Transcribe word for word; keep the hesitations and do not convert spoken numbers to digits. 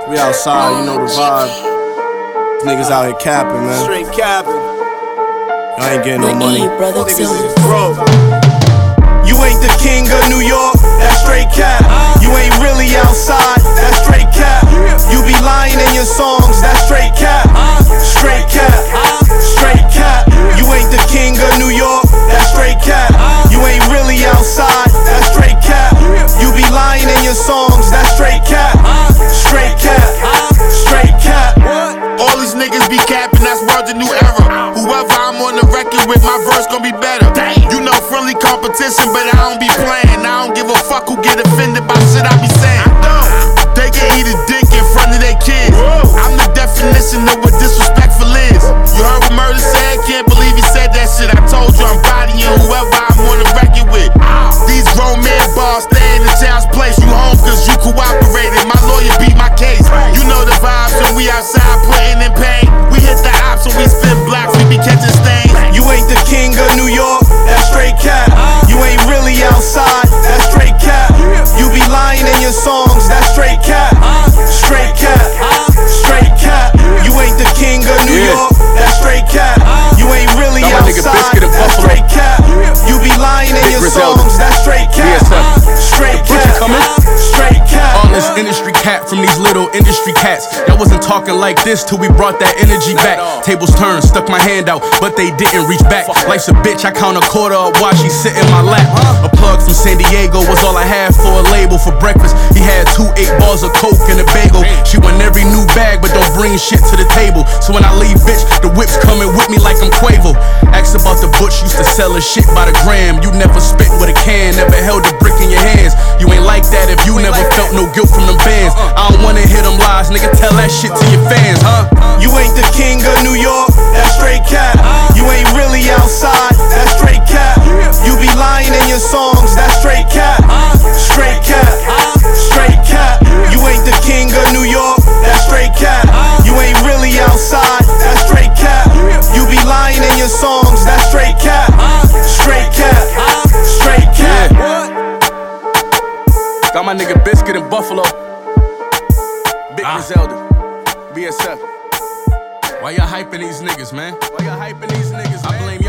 We outside, you know the vibe. These niggas out here capping, man. Straight capping. I ain't getting no money. Niggas is broke. You ain't the king of New York, that's straight cap. You ain't really outside, that's straight cap. You be lying in your songs, that's straight cap. Straight cap, straight cap. You ain't the king of New York, that's straight cap. You ain't really outside, that's straight cap. You be lying in your songs, that's straight cap. Straight cap, straight cap. All these niggas be capping, that's word the new era. Whoever I'm on the record with, my verse gon' be better. You know friendly competition, but I don't be playing. I don't give a fuck who get offended by shit I be saying. They can eat a dick in front of their kids. I'm the definition of what disrespectful is. You heard what Murder said? Can't believe he said that shit. I told you I'm bodying whoever I'm on the record with. These grown men bars stay in the child's place. You home cause you cooperated. My lawyer beat my case. You know the vibes when we outside putting in pain. We hit the ops when we spin blocks, we be catching stains. You ain't the king of New York, that's straight cap. You ain't really outside, that's straight cap. You be lying in your songs, that's straight cap. Straight cap, straight cap. You ain't the king of New Yeah. York, that's straight cap. You ain't really Got my nigga outside, Biscuit and that's Buffalo. straight cap. You be lying in Big your Griselda. songs, that's straight cap. B S F. Straight Butcher cap, coming. straight cap. All this industry cat from these little industry cats. Y'all wasn't talking like this till we brought that energy back. Tables turned, stuck my hand out, but they didn't reach back. Life's a bitch, I count a quarter up while she sit in my lap. A plug from San Diego was all I had for a label for breakfast. He had two eight bars of coke and a bagel. She want every new bag, but don't bring shit to the table. So when I leave, bitch, the whip's coming with me like I'm Quavo. Asked about the butch, used to sell her shit by the gram. You never spit with a can, never held a brick in your hands. You ain't like that if you never felt no guilt from them bands. I don't wanna hear them lies, nigga, tell that shit to your fans, huh? You ain't the king of New York, that's straight cap. You ain't really outside, that's straight cap. You be lying in your songs, that's straight cap. Straight cap, straight cap. You ain't the king of New York, that's straight cap. You ain't really outside, that's straight cap. You be lying in your songs, that's straight cap. Straight cap, straight cap. Got my nigga Biscuit in Buffalo. Big Griselda. B S F. Why y'all hyping these niggas, man? Why y'all hyping these niggas, man? I blame